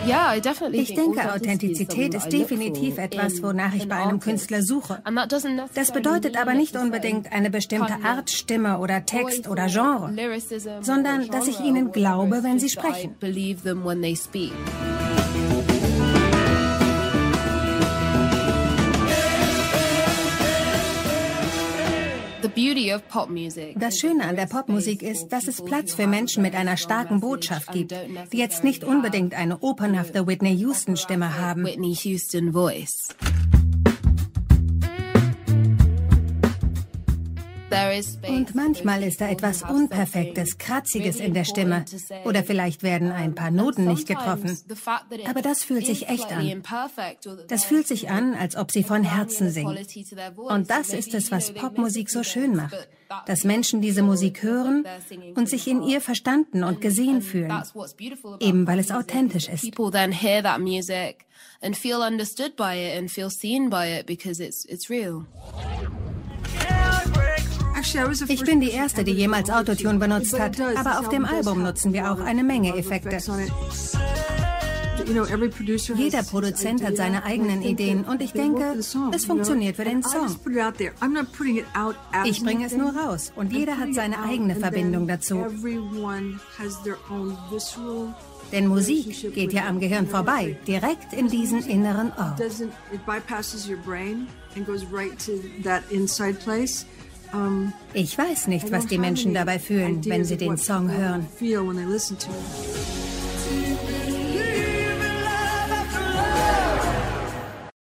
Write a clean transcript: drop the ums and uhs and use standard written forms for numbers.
Ich denke, Authentizität ist definitiv etwas, wonach ich bei einem Künstler suche. Das bedeutet aber nicht unbedingt eine bestimmte Art Stimme oder Text oder Genre, sondern dass ich ihnen glaube, wenn sie sprechen. Das Schöne an der Popmusik ist, dass es Platz für Menschen mit einer starken Botschaft gibt, die jetzt nicht unbedingt eine opernhafte Whitney Houston-Stimme haben. Und manchmal ist da etwas Unperfektes, Kratziges in der Stimme. Oder vielleicht werden ein paar Noten nicht getroffen. Aber das fühlt sich echt an. Das fühlt sich an, als ob sie von Herzen singen. Und das ist es, was Popmusik so schön macht. Dass Menschen diese Musik hören und sich in ihr verstanden und gesehen fühlen. Eben weil es authentisch ist. Ich bin die Erste, die jemals Autotune benutzt hat, aber auf dem Album nutzen wir auch eine Menge Effekte. Jeder Produzent hat seine eigenen Ideen und ich denke, es funktioniert für den Song. Ich bringe es nur raus und jeder hat seine eigene Verbindung dazu. Denn Musik geht ja am Gehirn vorbei, direkt in diesen inneren Ort. Ich weiß nicht, was die Menschen dabei fühlen, wenn sie den Song hören.